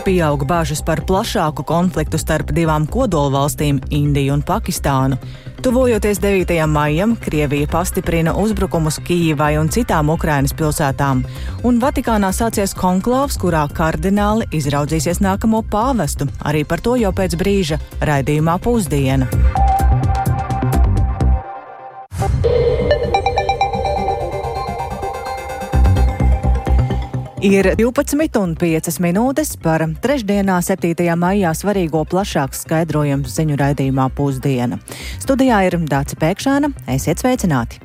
Pieaug bažas par plašāku konfliktu starp divām kodolvalstīm - Indiju un Pakistānu. Tuvojoties 9. maijam, Krievija pastiprina uzbrukumus Kijivai un citām Ukrainas pilsētām, un Vatikānā sācies konklāvs, kurā kardināli izraudzīsies nākamo pāvestu. Arī par to jau pēc brīža raidījumā Pusdiena. Ir 12,5 minūtes par trešdienā, 7. maijā svarīgo plašāks skaidrojums ziņu raidījumā Pusdiena. Studijā ir Dāce Pēkšēna. Esiet sveicināti!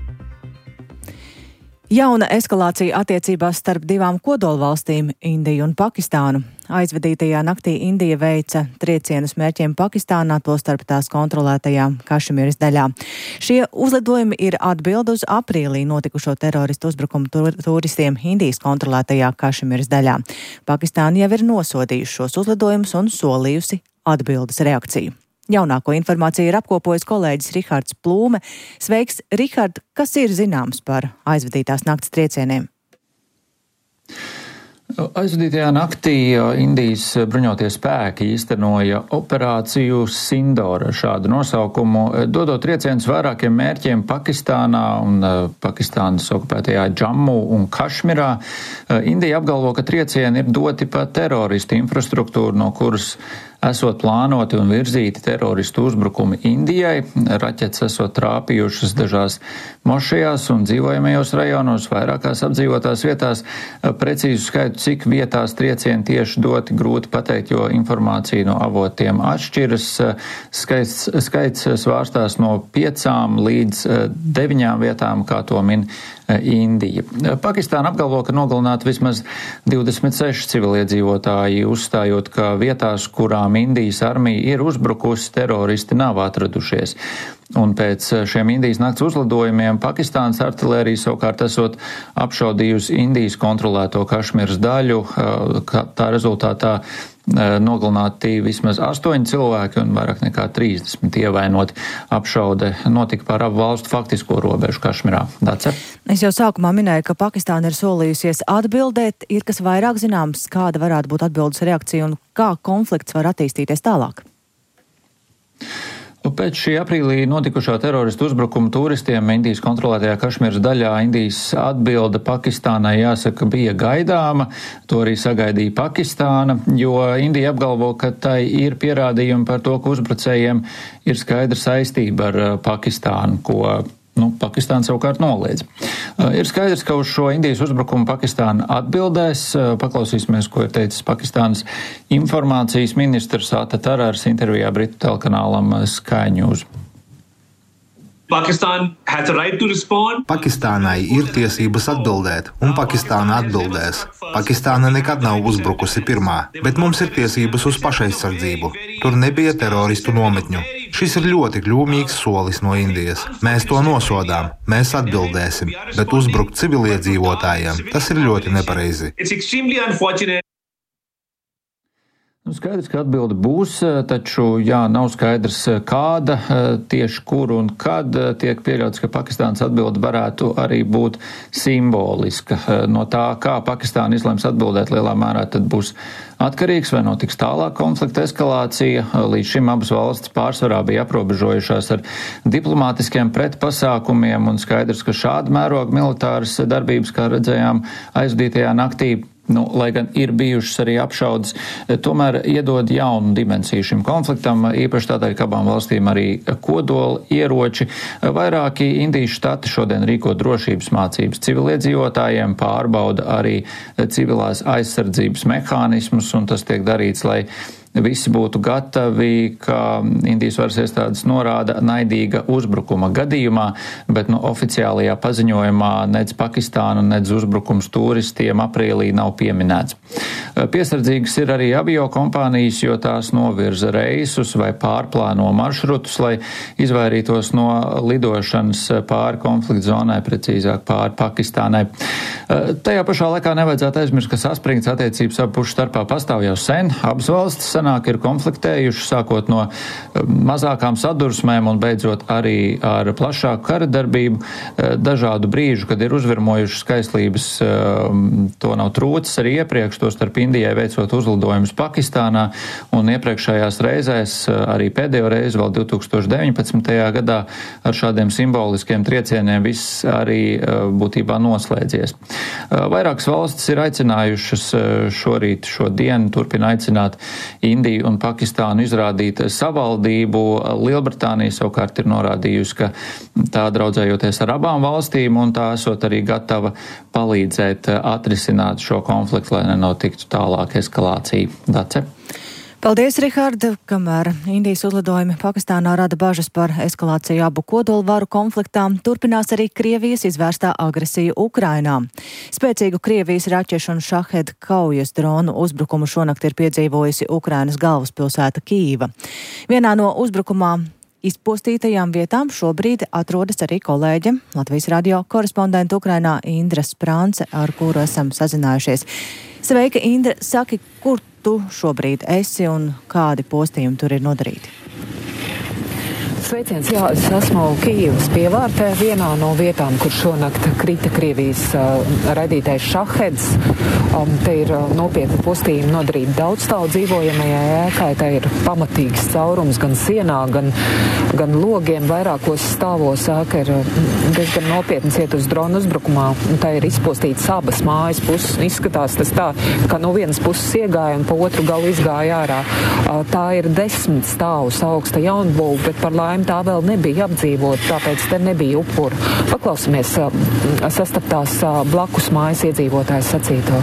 Jauna eskalācija attiecībās starp divām kodolvalstīm - Indiju un Pakistānu. Aizvadītajā naktī Indija veica triecienus mērķiem Pakistānā, tostarp tās kontrolētajā Kašmīras daļā. Šie uzlidojumi ir atbilde uz aprīlī notikušo teroristu uzbrukumu turistiem Indijas kontrolētajā Kašmīras daļā. Pakistāna jau ir nosodījusi šos uzlidojumus un solījusi atbildes reakciju. Jaunāko informāciju ir apkopojis kolēģis Rihards Plūme. Sveiks, Rihard! Kas ir zināms par aizvadītās nakts triecieniem? Aizvadītajā naktī Indijas bruņotie spēki īstenoja operāciju Sindor, šādu nosaukumu, dodot triecienus vairākiem mērķiem Pakistānā un Pakistānas okupētajā Džammu un Kašmirā. Indija apgalvo, ka triecieni ir doti pa teroristu infrastruktūru, no kuras esot plānoti un virzīti teroristu uzbrukumi Indijai. Raķetes esot trāpījušas dažās mošajās un dzīvojamajos rajonos, vairākās apdzīvotās vietās. Precīzu skaitu, cik vietās triecieni tieši doti, grūti pateikt, jo informācija no avotiem atšķiras. Skaits svārstās no 5 līdz 9 vietām, kā to min Indija. Pakistāna apgalvo, ka nogalināti vismaz 26 civiliedzīvotāji, uzstājot, ka vietās, kurām Indijas armija ir uzbrukusi, teroristi nav atradušies. Un pēc šiem Indijas nakts uzlidojumiem Pakistānas artilērija savukārt esot apšaudījusi Indijas kontrolēto Kašmīras daļu. Tā rezultātā nogalināti vismaz 8 cilvēki un vairāk nekā 30 ievainoti. Apšaude notika pār abu valstu faktisko robežu Kašmirā. Dace? Es jau sākumā minēju, ka Pakistāna ir solījusies atbildēt. Ir kas vairāk zināms, kāda varētu būt atbildes reakcija un kā konflikts var attīstīties tālāk? Pēc šī aprīlī notikušā teroristu uzbrukuma turistiem Indijas kontrolētajā Kašmīras daļā Indijas atbilde Pakistānai, jāsaka, bija gaidāma. To arī sagaidīja Pakistāna, jo Indija apgalvo, ka tai ir pierādījumi par to, ka uzbrucējiem ir skaidra saistība ar Pakistānu, ko Pakistāna savukārt noliedz. Ir skaidrs, ka uz šo Indijas uzbrukumu Pakistāna atbildēs. Paklausīsimies, ko ir teicis Pakistānas informācijas ministrs Ata Tarārs intervijā Britu telekanālam Sky News. Pakistānai ir tiesības atbildēt, un Pakistāna atbildēs. Pakistāna nekad nav uzbrukusi pirmā, bet mums ir tiesības uz pašaizsardzību. Tur nebija teroristu nometņu. Šis ir ļoti kļūmīgs solis no Indijas. Mēs to nosodām, mēs atbildēsim, bet uzbrukt civiliedzīvotājiem, tas ir ļoti nepareizi. Skaidrs, ka atbilde būs, taču nav skaidrs, kāda, tieši kur un kad. Tiek pieļauts, ka Pakistānas atbilde varētu arī būt simboliska. No tā, kā Pakistāna izlems atbildēt, lielā mērā tad būs atkarīgs, vai notiks tālāk konflikta eskalācija. Līdz šim abas valstis pārsvarā bija aprobežojušās ar diplomātiskiem pretpasākumiem, un skaidrs, ka šāda mēroga militāras darbības, kā redzējām aizvadītajā naktī, lai gan ir bijušas arī apšaudes, tomēr iedod jaunu dimensiju šim konfliktam, īpaši tādēļ, ka abām valstīm arī kodola ieroči. Vairāki Indijas štati šodien rīko drošības mācības civiliedzīvotājiem, pārbauda arī civilās aizsardzības mehānismus, un tas tiek darīts, lai visi būtu gatavi, ka Indijas varas iestādes norāda naidīga uzbrukuma gadījumā, bet oficiālajā paziņojumā nec Pakistāna, nec uzbrukums turistiem aprīlī nav pieminēts. Piesardzīgas ir arī avio kompānijas, jo tās novirza reisus vai pārplāno maršrutus, lai izvairītos no lidošanas pāri konflikta zonai, precīzāk pāri Pakistānai. Tajā pašā laikā nevajadzētu aizmirst, ka saspringts attiecības abu pušu starpā pastāv jau sen. Abas valstis senāk ir konfliktējuši, sākot no mazākām sadursmēm un beidzot arī ar plašāku kara darbību. Dažādu brīžu, kad ir uzvirmojušas kaislības, to nav trūcis arī iepriekš, to starp Indijai veicot uzlidojumus Pakistānā, un iepriekšējās reizēs, arī pēdējo reizi vēl 2019. gadā, ar šādiem simboliskiem triecieniem viss arī būtībā noslēdzies. Vairākas valstis ir aicinājušas šorīt, šodien, turpina aicināt Indiju un Pakistānu izrādīt savaldību. Lielbritānija savukārt ir norādījusi, ka tā draudzējoties ar abām valstīm un tā esot arī gatava palīdzēt atrisināt šo konfliktu, lai nenotiktu tālāk eskalācija. Dace? Paldies, Rihard! Kamēr Indijas uzlidojumi Pakistānā rada bažas par eskalāciju abu kodolvaru konfliktā, turpinās arī Krievijas izvērstā agresija Ukrainā. Spēcīgu Krievijas raķešu un šahed kaujas dronu uzbrukumu šonakt ir piedzīvojusi Ukrainas galvaspilsēta Kīva. Vienā no uzbrukumā izpostītajām vietām šobrīd atrodas arī kolēģe, Latvijas radio korespondente Ukrainā Indra Sprānce, ar kuru esam sazinājušies. Sveika, Indra! Saki, kur tu šobrīd esi un kādi postījumi tur ir nodarīti? Sveiciens, jā, es esmu Kijevas pievārtē, vienā no vietām, kur šonakt krita Krievijas raidītais šaheds. Te ir nopietni postījumi nodarīti daudzstāvu dzīvojamajai ēkai, te ir pamatīgs caurums gan sienā, gan logiem, vairākos stāvos ēka ir diezgan nopietni ciet uz dronu uzbrukumā. Tā ir izpostīts abas mājas puses. Izskatās tas tā, ka no vienas puses iegāja un pa otru galu izgāja ārā. Tā ir 10 stāvus augsta jaunbūve, bet par laimi tā vēl nebija apdzīvota, tāpēc te nebija upuru. Paklausamies sastaptās blakus mājas iedzīvotājs sacīto.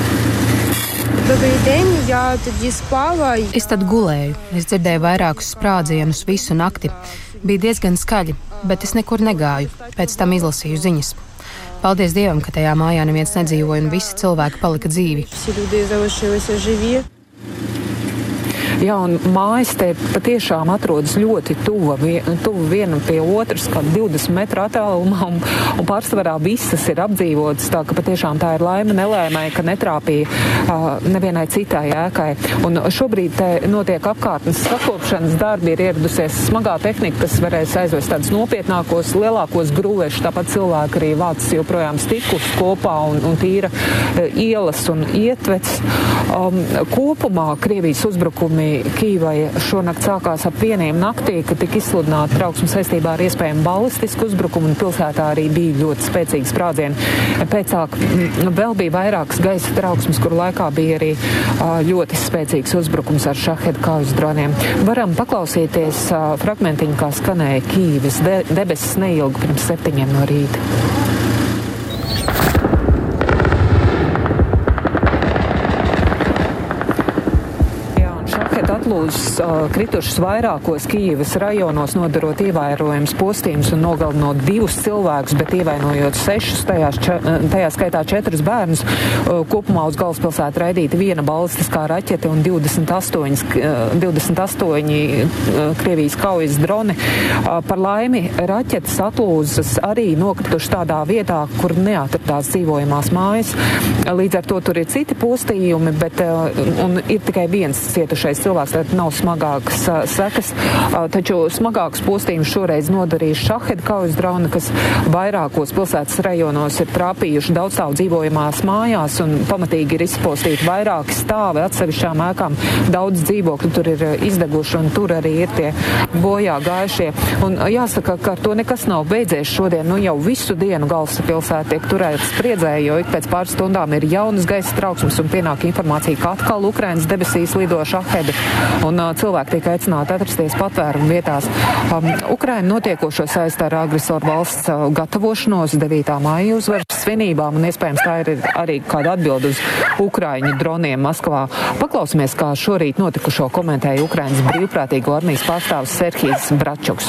Es tad gulēju. Es dzirdēju vairākus sprādzienus visu nakti. Bija diezgan skaļi, bet es nekur negāju. Pēc tam izlasīju ziņas. Paldies Dievam, ka tajā mājā neviens nedzīvoja un visi cilvēki palika dzīvi. Jā, un mājas te patiešām atrodas ļoti tuvu vienam pie otras, kā 20 metru attālumā, un pārsvarā visas ir apdzīvotas, tā ka patiešām tā ir laime nelēmē, ka netrāpīja nevienai citai ēkai. Un šobrīd te notiek apkārtnes sakopšanas darbi, ir ieradusies smagā tehnika, kas varēs aizvest tādus nopietnākos, lielākos grūvešus, tāpat cilvēki arī vāc joprojām stiklus kopā un tīra ielas un ietvets. Kopumā Krievijas uzbrukumi Kīvai šonakt sākās ap 1 naktī, kad tika izsludināta trauksme saistībā ar iespējamu balistisku uzbrukumu, un pilsētā arī bija ļoti spēcīgi sprādzieni. Pēcāk vēl bija vairākas gaisa trauksmes, kuru laikā bija arī ļoti spēcīgs uzbrukums ar šahed kaujas droniem. Varam paklausīties fragmentiņu, kā skanēja Kīvas debesis neilgi pirms 7 no rīta. Atlūzas kritušas vairākos Kijevas rajonos, nodarot ievērojams postījumus un nogalinot 2 cilvēkus, bet ievainojot 6, tajā skaitā 4 bērnus. Kopumā uz galvaspilsētu raidīta 1 balistiskā raķete un 28 Krievijas kaujas droni. Par laimi raķetes atlūzas arī nokritušas tādā vietā, kur neatradās dzīvojamās mājas. Līdz ar to tur ir citi postījumi, bet un ir tikai viens cietušais cilvēks, tad nav smagākas sekas, taču smagākus postījumus šoreiz nodarīja šahed kaujas droni, kas vairākos pilsētas rajonos ir trāpījuši daudzstāvu dzīvojamās mājās un pamatīgi ir izpostīti vairāki stāvi atsevišķām ēkām. Daudz dzīvokļu tur ir izdeguši un tur arī ir tie bojā gājušie. Un jāsaka, ka ar to nekas nav beidzies šodien. Nu jau visu dienu galvaspilsēta tiek turēta spriedzē, jo ik pēc pāris stundām ir jaunas gaisa trauksmes un pienāk informācija, ka atkal Ukrainas debesīs lido šahedi. Un cilvēki tiek aicināti atrasties patvērumu vietās. Ukraina notiekošo saista ar agresoru valsts gatavošanos 9. maija uzvaras svinībām, un iespējams tā ir arī kāda atbilde uz Ukraiņu droniem Maskavā. Paklausamies, kā šorīt notikušo komentēja Ukrainas brīvprātīgo armijas pārstāvis Serhijs Bračuks.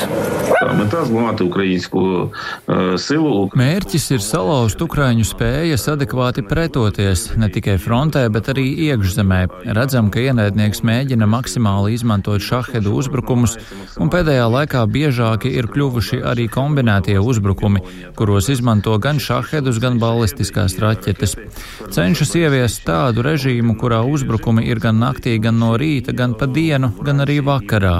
Mērķis ir salauzt Ukraiņu spējas adekvāti pretoties ne tikai frontē, bet arī iekšzemē. Redzam, ka ienaidnieks mēģina maksimāli izmantot šahedu uzbrukumus, un pēdējā laikā biežāki ir kļuvuši arī kombinētie uzbrukumi, kuros izmanto gan šahedus, gan gan ballistiskās raķetes. Cenšas ieviest tādu režīmu, kurā uzbrukumi ir gan naktī, gan no rīta, gan pa dienu, gan arī vakarā.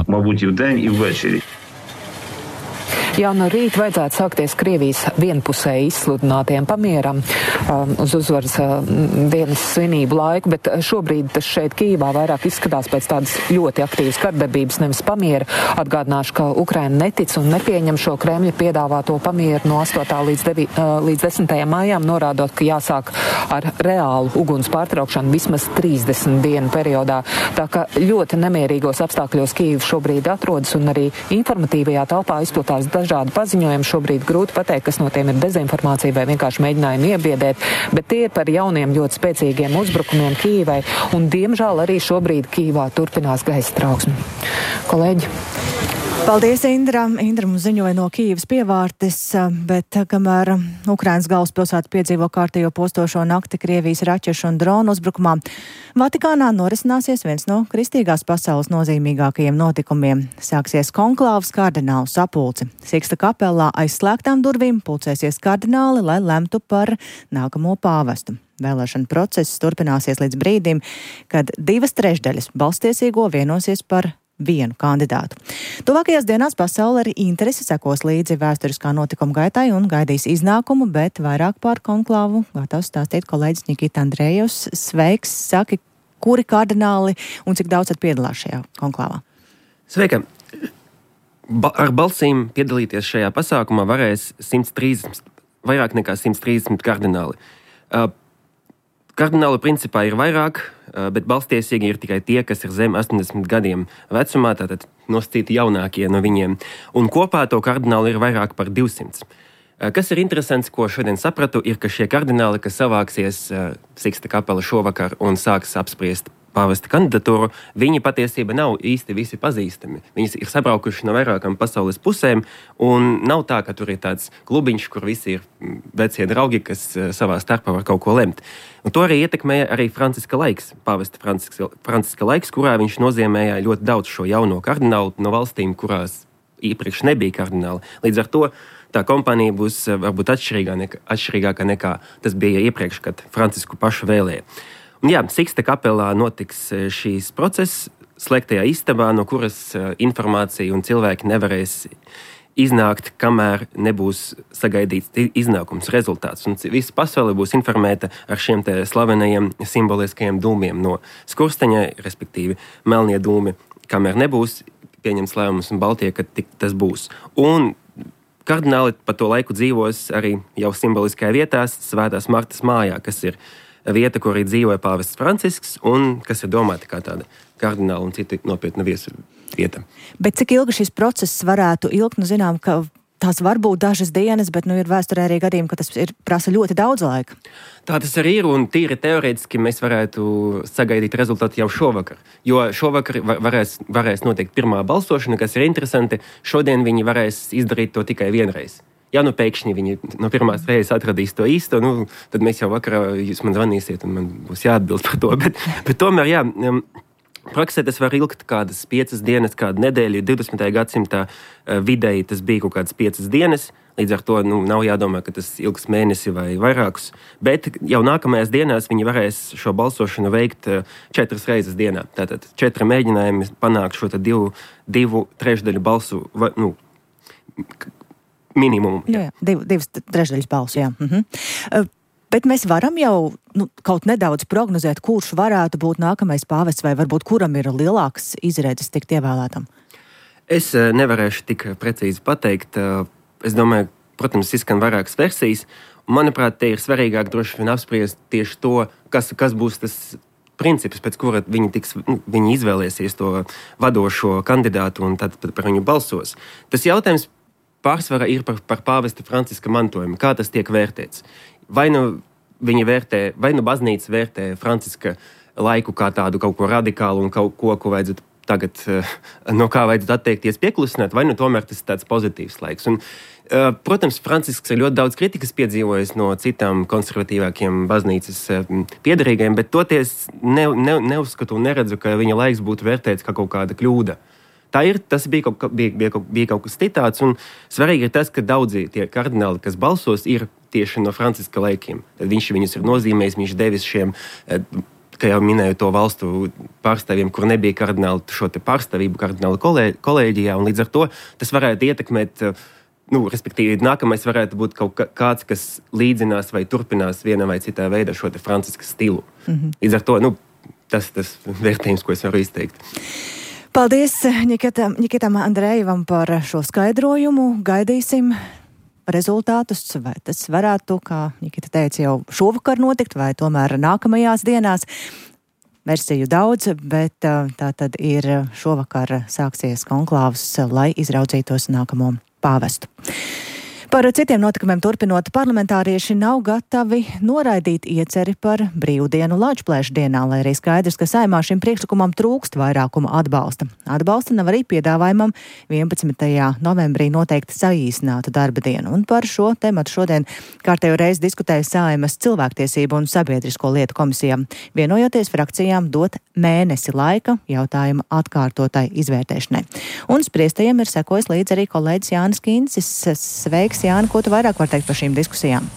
Jau no rīta vajadzētu sākties Krievijas vienpusēji izsludinātiem pamieram uz uzvaras dienas svinību laiku, bet šobrīd tas šeit Kijivā vairāk izskatās pēc tādas ļoti aktīvas kardarbības, nevis pamiera. Atgādināšu, ka Ukraina netic un nepieņem šo Kremļa piedāvāto pamieru no 8. līdz 10. maijām, norādot, ka jāsāk ar reālu uguns pārtraukšanu vismaz 30 dienu periodā. Tā ka ļoti nemierīgos apstākļos Kijeva šobrīd atrodas un arī informatīvajā telpā izplatās dažādi paziņojumi. Šobrīd grūti pateikt, kas no tiem ir dezinformācija vai vienkārši mēģinājumi iebiedēt, bet tie ir par jauniem ļoti spēcīgiem uzbrukumiem Kijivai, un diemžēl arī šobrīd Kijivā turpinās gaisa trauksme. Kolēģi. Paldies, Indra. Indra mums ziņoja no Kijivas pievārtes, bet kamēr Ukrainas galvaspilsēta piedzīvo kārtējo postošo nakti Krievijas raķešu un dronu uzbrukumā, Vatikānā norisināsies viens no kristīgās pasaules nozīmīgākajiem notikumiem. Sāksies konklāvas kardinālu sapulce. Siksta kapelā aiz slēgtām durvīm pulcēsies kardināli, lai lemtu par nākamo pāvestu. Vēlēšana process turpināsies līdz brīdim, kad 2/3 balstiesīgo vienosies par vienu kandidātu. Tuvākajās dienās pasaule ar interesi sekos līdzi vēsturiskā notikuma gaitai un gaidīs iznākumu, bet vairāk par konklāvu gatavs stāstīt kolēģis Nikita Andrejevs. Sveiks! Saki, kuri kardināli un cik daudz piedalās šajā konklāvā? Sveika! Ar balsīm piedalīties šajā pasākumā varēs vairāk nekā 130 kardināli. Kardināli principā ir vairāk, bet balstiesīgi ir tikai tie, kas ir zem 80 gadiem vecumā, tātad nosacīti jaunākie no viņiem. Un kopā to kardināli ir vairāk par 200. Kas ir interesants, ko šodien sapratu, ir, ka šie kardināli, kas savāksies Siksta kapela šovakar un sāks apspriest pāvesta kandidatūru, viņi patiesība nav īsti visi pazīstami. Viņi ir sabraukuši no vairākām pasaules pusēm, un nav tā, ka tur ir tāds klubiņš, kur visi ir vecie draugi, kas savā starpā var kaut ko lemt. Un to arī ietekmēja arī Franciska laiks, pāvesta Franciska laiks, kurā viņš nozīmēja ļoti daudz šo jauno kardinālu no valstīm, kurās iepriekš nebija kardināli. Līdz ar to tā kompānija būs varbūt atšķirīgāka nekā tas bija iepriekš, kad Francisku pašu vēlēja. Un jā, Siksta kapelā notiks šīs process slēgtajā istabā, no kuras informācija un cilvēki nevarēs iznākt, kamēr nebūs sagaidīts iznākums, rezultāts. Un visa pasaule būs informēta ar šiem te slavenajiem simboliskajiem dūmiem no skursteņa, respektīvi melnie dūmi, kamēr nebūs pieņems lēmums un Baltie, ka tas būs. Un kardināli pa to laiku dzīvos arī jau simboliskajā vietā, Svētās Martas mājā, kas ir vieta, kur arī dzīvoja pāvests Francisks un kas ir domāta kā tāda kardināla un citu nopietna viesu vieta. Bet cik ilgi šis process varētu ilgt? Nu, zinām, ka tās var būt dažas dienas, bet ir vēsturē arī gadījumi, ka tas prasa ļoti daudz laika. Tā tas arī ir, un tīri teorētiski mēs varētu sagaidīt rezultātu jau šovakar. Jo šovakar varēs notikt pirmā balsošana, kas ir interesanti. Šodien viņi varēs izdarīt to tikai vienreiz. Ja nu pēkšņi viņi no pirmās reizes atradīs to īsto, tad mēs jau vakarā jūs man zvanīsiet un man būs jāatbild par to. Bet tomēr, jā, praksē tas var ilgt kādas 5 dienas, kādu nedēļu. 20. gadsimtā vidēji tas bija kaut kādas 5 dienas. Līdz ar to nav jādomā, ka tas ilgs mēnesi vai vairākus. Bet jau nākamajās dienās viņi varēs šo balsošanu veikt 4 reizes dienā. Tātad 4 mēģinājumi panākt šo 2/3 balsu minimumu. Jā, 2/3 balsu, jā. Bet mēs varam jau kaut nedaudz prognozēt, kurš varētu būt nākamais pāvests, vai varbūt kuram ir lielāks izredzes tikt ievēlētam? Es nevarēšu tik precīzi pateikt. Es domāju, protams, izskan vairākas versijas. Manuprāt, te ir svarīgāk droši vien apspriest tieši to, kas būs tas princips, pēc kura viņi izvēlēsies to vadošo kandidātu un tad par viņu balsos. Tas jautājums pārsvarā ir par pāvesta Franciska mantojumu. Kā tas tiek vērtēts? Vai nu baznīca vērtē Franciska laiku kā tādu kaut ko radikālu un kaut ko vajadzētu tagad, no kā vajadzētu atteikties pieklusināt, vai tomēr tas ir tāds pozitīvs laiks. Un, protams, Francisks ir ļoti daudz kritikas piedzīvojis no citām konservatīvākiem baznīcas piederīgajiem, bet toties neuzskatu un neredzu, ka viņa laiks būtu vērtēts kā kaut kāda kļūda. Tas bija kaut kas citāds, un svarīgi ir tas, ka daudzi tie kardināli, kas balsos, ir tieši no Franciska laikiem. Tad viņš viņus ir nozīmējis, viņš devis šiem, kā jau minēju, to valstu pārstāvjiem, kur nebija kardināli šo te pārstāvību kardinālu kolēģijā, un līdz ar to tas varētu ietekmēt, respektīvi, nākamais varētu būt kaut kāds, kas līdzinās vai turpinās vienā vai citā veidā šo te Franciska stilu. Līdz ar to, tas vērtējums, ko es varu izteikt. Paldies Ņikitam Andrejevam par šo skaidrojumu. Gaidīsim rezultātus, vai tas varētu, kā Ņikita teica, jau šovakar notikt, vai tomēr nākamajās dienās. Versiju daudz, bet tā tad ir šovakar sāksies konklāvs, lai izraudzītos nākamo pāvestu. Par citiem notikumiem turpinot, parlamentārieši nav gatavi noraidīt ieceri par brīvdienu Lāčplēša dienā, lai arī skaidrs, ka Saeimā šim priekšlikumam trūkst vairākuma atbalsta. Atbalsta nav arī piedāvājumam 11. novembrī noteikti saīsinātu darba dienu. Un par šo tematu šodien kārtējo reizi diskutēja Saeimas cilvēktiesību un sabiedrisko lietu komisijā, vienojoties frakcijām dot mēnesi laika jautājuma atkārtotai izvērtēšanai. Un spriestajiem ir sekojis līdz arī kolēģis Jānis Kīncis. Sveiks, Jāni, ko tu vairāk var teikt par šīm diskusijām?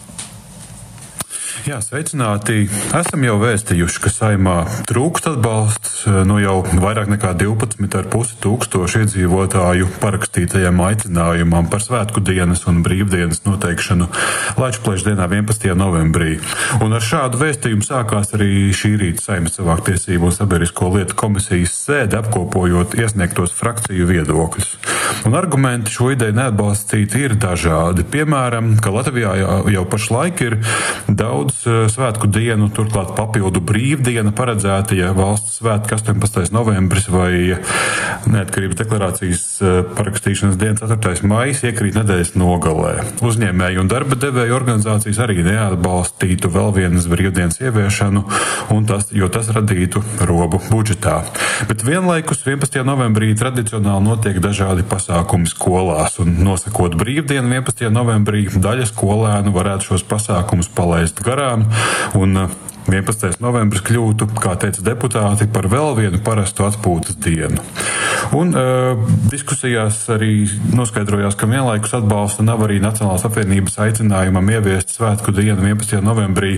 Jā, sveicināti. Esam jau vēstījuši, ka Saeimā trūkst atbalsts no jau vairāk nekā 12,5 tūkstoši iedzīvotāju parakstītajam aicinājumam par svētku dienas un brīvdienas noteikšanu Lāčplēša dienā 11. novembrī. Un ar šādu vēstījumu sākās arī šī rīta Saeimas cilvēktiesību un sabiedrisko lietu komisijas sēde, apkopojot iesniegtos frakciju viedokļus. Un argumenti šo ideju neatbalstīt ir dažādi. Piemēram, ka Latvijā jau pašlaik ir daudz svētku dienu, turklāt papildu brīvdiena paredzēta, ja valsts svētki 18. novembris vai neatkarības deklarācijas parakstīšanas diena 4. maijs iekrīt nedēļas nogalē. Uzņēmēju un darba devēju organizācijas arī neatbalstītu vēl vienas brīvdienas ieviešanu, jo tas radītu robu budžetā. Bet vienlaikus 11. novembrī tradicionāli notiek dažādi pasākumi skolās, un nosakot brīvdienu 11. novembrī, daļa skolēnu varētu šos pasākumus palaist garām, un 11. novembris kļūtu, kā teica deputāti, par vēl vienu parastu atpūtas dienu. Un diskusijās arī noskaidrojās, ka vienlaikus atbalsta nav arī Nacionālās apvienības aicinājumam ieviest svētku dienu 11. novembrī,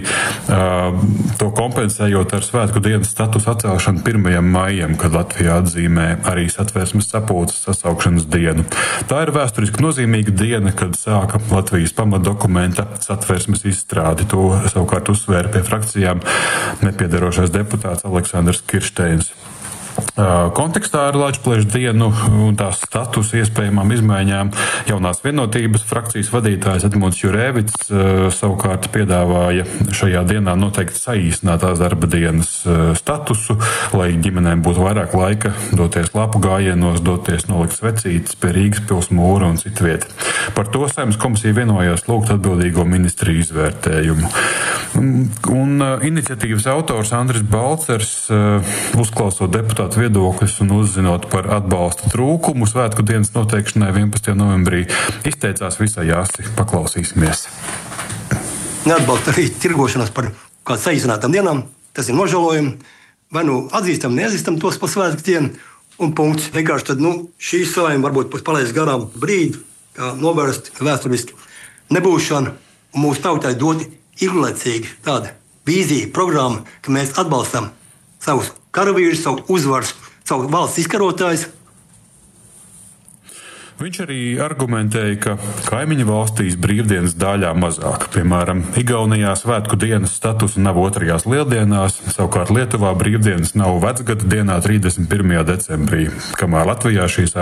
to kompensējot ar svētku dienas statusu atcelšanu 1. maijam, kad Latvijā atzīmē arī Satversmes sapulces sasaukšanas dienu. Tā ir vēsturiski nozīmīga diena, kad sāka Latvijas pamatdokumenta Satversmes izstrādi. To savukārt uzsvēra pie frakcijām nepiedarošais deputāts Aleksandrs Kiršteins. Kontekstā ar Lāčplēša dienu un tās statusu iespējamām izmaiņām jaunās vienotības frakcijas vadītājs Edmunds Jurēvits savukārt piedāvāja šajā dienā noteikti saīsinātās darba dienas statusu, lai ģimenēm būtu vairāk laika doties lapu gājienos, doties nolikt svecītes pie Rīgas pils mūra un citu vietu. Par to Saeimas komisija vienojās lūgt atbildīgo ministriju izvērtējumu. Un iniciatīvas autors Andris Balcers, uzklausot deputātu viedokļus un uzzinot par atbalsta trūkumu svētku dienas noteikšanai 11. novembrī, izteicās visai asi. Paklausīsimies. Neatbalsta arī tirgošanās par kādu saīsinātām dienām. Tas ir nožēlojumi. Vai atzīstam, neatzīstam tos par svētku dienu, un punkts. Vienkārši tad, šī Saeima varbūt palaist garām brīdi, kā novērst vēsturiski nebūšanu, un mūsu tautai dot ilglaicīgi tāda vīzija, programma, ka mēs atbalstam savus karavīrus, savu uzvaras, savu valsts izkarotājus. Viņš arī argumentēja, ka kaimiņu valstīs brīvdienas daļā mazāk. Piemēram, Igaunijā svētku dienas statusa nav 2. lieldienās, savukārt Lietuvā brīvdienas nav vecgada dienā 31. decembrī, kamēr Latvijā šīs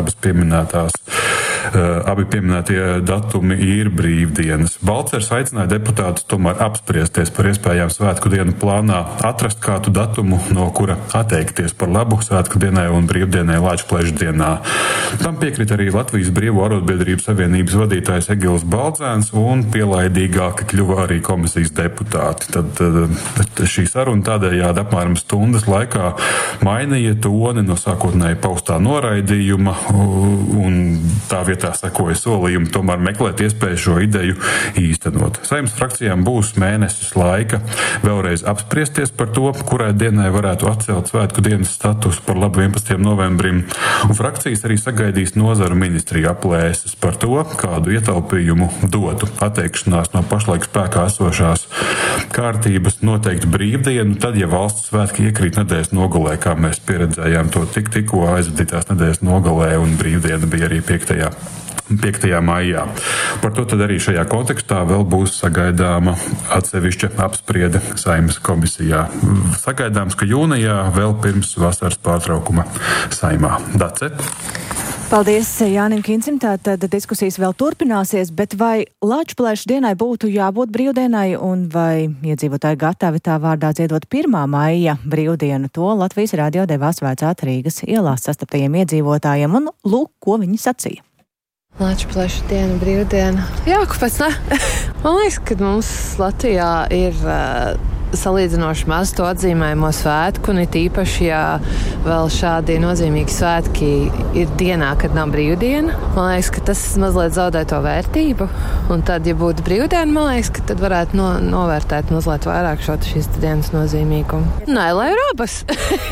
abi pieminētie datumi ir brīvdienas. Balcers aicināja deputātus tomēr apspriesties par iespējām svētku dienu plānā, atrast kādu datumu, no kura atteikties par labu svētku dienai un brīvdienai Lāčplēša dienā. Tam piekrita arī Latvijas Brīvo arotbiedrību savienības vadītājs Egils Baldzēns, un pielaidīgāki kļuva arī komisijas deputāti. Tad šī saruna tādējādi apmēram stundas laikā mainīja toni no sākotnēji paustā noraidījuma, un tā vietā, vietā sekoja solījumi tomēr meklēt iespēju šo ideju īstenot. Saeimas frakcijām būs mēnesis laika vēlreiz apspriesties par to, kurai dienai varētu atcelt svētku dienas statusu par labu 11. novembrim, un frakcijas arī sagaidīs nozaru ministriju aplēses par to, kādu ietaupījumu dotu atteikšanās no pašlaik spēkā esošās kārtības noteikti brīvdienu, tad, ja valsts svētki iekrīt nedēļas nogalē, kā mēs pieredzējām to tikko aizvadītās nedēļas nogalē, un brīvdiena bija arī 5. maijā. Par to tad arī šajā kontekstā vēl būs sagaidāma atsevišķa apspriede Saeimas komisijā. Sagaidāms, ka jūnijā vēl pirms vasaras pārtraukuma Saeimā. Dace? Paldies Jānim Kincim, tātad diskusijas vēl turpināsies, bet vai Lāčplēša dienai būtu jābūt brīvdienai un vai iedzīvotāji gatavi tā vārdā ziedot 1. maija brīvdienu? To Latvijas radio devās vaicāt Rīgas ielās sastaptajiem iedzīvotājiem, un lūk, ko viņi sacīja. Lāčplēša diena, brīvdiena. Jā, kāpēc ne? Man liekas, ka mums Latvijā ir salīdzinoši maz to atzīmējumu svētku, un it īpaši, ja vēl šādi nozīmīgi svētki ir dienā, kad nav brīvdiena. Man liekas, ka tas mazliet zaudē to vērtību, un tad, ja būtu brīvdiena, man liekas, ka tad varētu novērtēt mazliet vairāk šīs dienas nozīmīgumu. Nē, lai ir abas.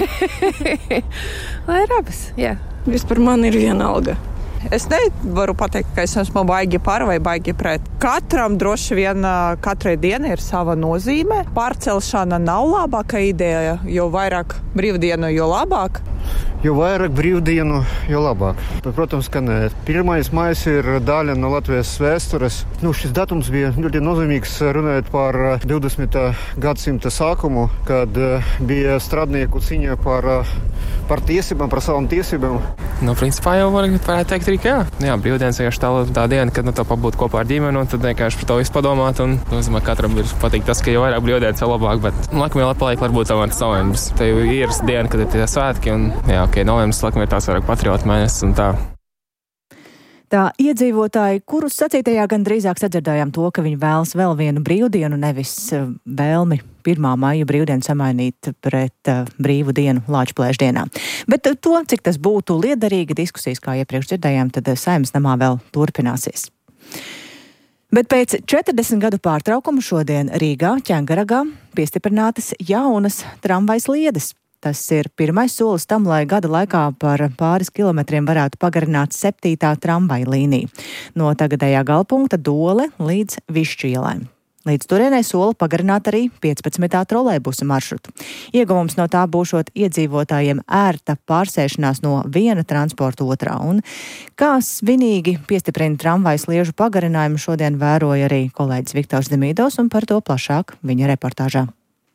Lai ir abas, jā. Vispār man ir vienalga. Es nevaru pateikt, ka es esmu baigi par vai baigi pret. Katram droši vien katrai dienai ir sava nozīme. Pārcelšana nav labāka ideja, jo vairāk brīvdienu, jo labāk. Jo vairāk brīvdienu, jo labāk. Protams, ka nē. 1. maijs ir daļa no Latvijas vēstures. Šis datums bija ļoti nozīmīgs runājot par 20. gadsimta sākumu, kad bija strādnieku cīņa par tiesībām, par savām tiesībām. Principā jau varētu teikt arī, ka jā. Jā, brīvdienas vienkārši tā diena, kad to pabūt kopā ar ģimeni, un tad vienkārši par to visu padomāt. Un, domāju, katram ir patīk tas, ka jau vairāk brīvdienas jau labāk, bet laikam jau paliek varbūt tomēr novembris. Te jau ir diena, kad ir tie svētki, un jā, novembris laikam ir tās vairāk patriotu mēnesis un tā. Tā iedzīvotāji, kurus sacītajā gan drīzāk sadzirdējām to, ka viņi vēlas vēl vienu brīvdienu, nevis vēlmi 1. maija brīvdienu samainīt pret brīvu dienu Lāčplēša dienā. Bet to, cik tas būtu liederīgi, diskusijas, kā iepriekš dzirdējām, tad Saeimas namā vēl turpināsies. Bet pēc 40 gadu pārtraukuma šodien Rīgā, Ķengaragā, piestiprinātas jaunas tramvajas sliedes. Tas ir pirmais solis tam, lai gada laikā par pāris kilometriem varētu pagarināt 7. tramvaja līnija no tagadējā galpunkta Dole līdz Višķu ielai. Līdz turienei sola pagarināt arī 15. trolejbusa maršrutu. Ieguvums no tā būšot iedzīvotājiem ērta pārsēšanās no viena transporta otrā. Un kā svinīgi piestiprina tramvaja sliežu pagarinājumu šodien vēroja arī kolēģis Viktors Demīdovs, un par to plašāk viņa reportāžā.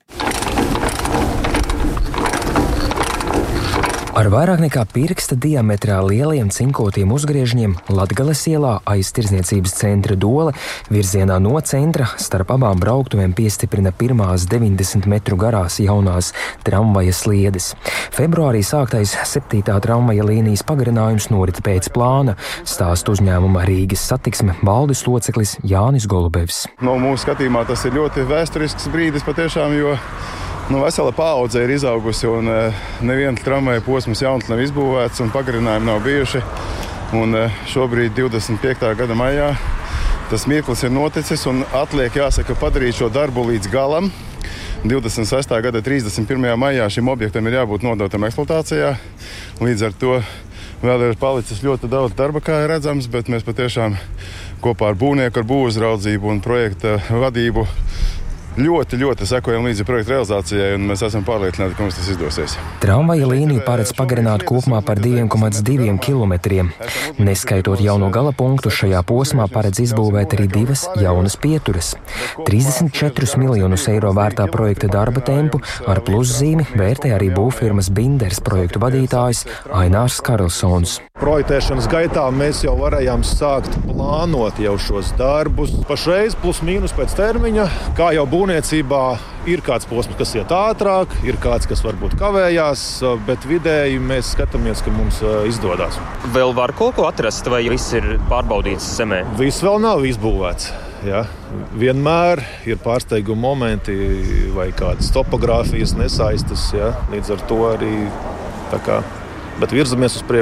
Ar vairāk nekā pirksta diametrā lieliem cinkotiem uzgriežņiem Latgales ielā aiz Tirdzniecības centra Dole virzienā no centra starp abām brauktuvēm piestiprina pirmās 90 metru garās jaunās tramvaja sliedes. Februārī sāktais 7. tramvaja līnijas pagarinājums norit pēc plāna, stāsta uzņēmuma Rīgas satiksme valdes loceklis Jānis Golubevs. No mūsu skatījumā tas ir ļoti vēsturisks brīdis patiešām, jo vesela paudze ir izaugusi un neviena tramvaja posms jauns nav izbūvēts un pagarinājumi nav bijuši. Un šobrīd 25. gada maijā tas mirklis ir noticis un atliek, jāsaka, padarīt šo darbu līdz galam. 26. gada 31. maijā šim objektam ir jābūt nodotam eksploatācijā. Līdz ar to vēl ir palicis ļoti daudz darba, kā ir redzams, bet mēs patiešām kopā ar būvnieku, ar būvuzraudzību un projekta vadību ļoti sekojam līdzi projekta realizācijai, un mēs esam pārliecināti, ka mums tas izdosies. Tramvaja līniju paredz pagarināt kopumā par 2,2 kilometriem. Neskaitot jauno gala punktu, šajā posmā paredz izbūvēt arī 2 jaunas pieturas. 34 miljonus eiro vērtā projekta darba tempu ar pluszīmi vērtē arī būvfirmas Binders projektu vadītājs Ainārs Karlsons. Projektēšanas gaitā mēs jau varējām sākt plānot jau šos darbus. Pašreiz plus mīnus pēc termiņa, kā jau būvniecībā ir kāds posms, kas iet ātrāk, ir kāds, kas varbūt kavējās, bet vidēji mēs skatāmies, ka mums izdodas. Vēl var kaut ko atrast, vai viss ir pārbaudīts zemē? Viss vēl nav izbūvēts. Ja? Vienmēr ir pārsteiguma momenti vai kādas topogrāfijas nesaistas, ja? Līdz ar to arī bet virzamies uz priekšu.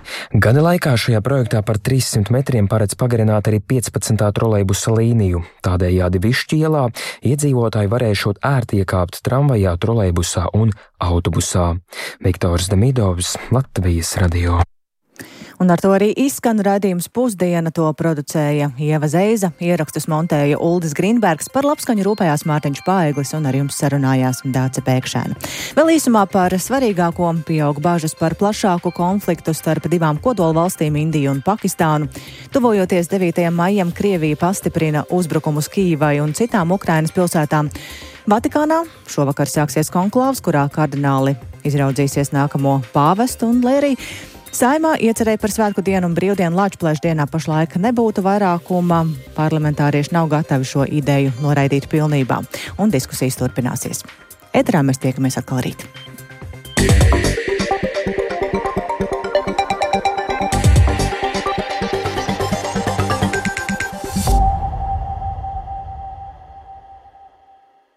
Gada laikā šajā projektā par 300 metriem paredz pagarināt arī 15. trolejbusa līniju. Tādējādi Višķielā iedzīvotāji varēšot ērti iekāpt tramvajā, trolejbusā un autobusā. Viktors Demidovs, Latvijas radio. Un ar to arī izskan raidījums Pusdiena, to producēja Ieva Zeiza, ierakstus montēja Uldis Grīnbergs, par labskaņu rūpējās Mārtiņš Paeglis un ar jums sarunājās Dāce Pēkšēna. Vēl īsumā par svarīgāko pieaug bažas par plašāku konfliktu starp divām kodolvalstīm Indiju un Pakistānu. Tuvojoties 9. maijam, Krievija pastiprina uzbrukumus Kīvai un citām Ukrainas pilsētām. Vatikānā šovakar sāksies konklāvs, kurā kardināli izraudzīsies nākamo pāvestu un lai arī Saimā iecerēja par svētku dienu un brīvdienu Lāčplēša dienā pašlaik nebūtu vairākuma. Parlamentārieši nav gatavi šo ideju noraidīt pilnībā, un diskusijas turpināsies. Eterā mēs tiekamies atkal rīt.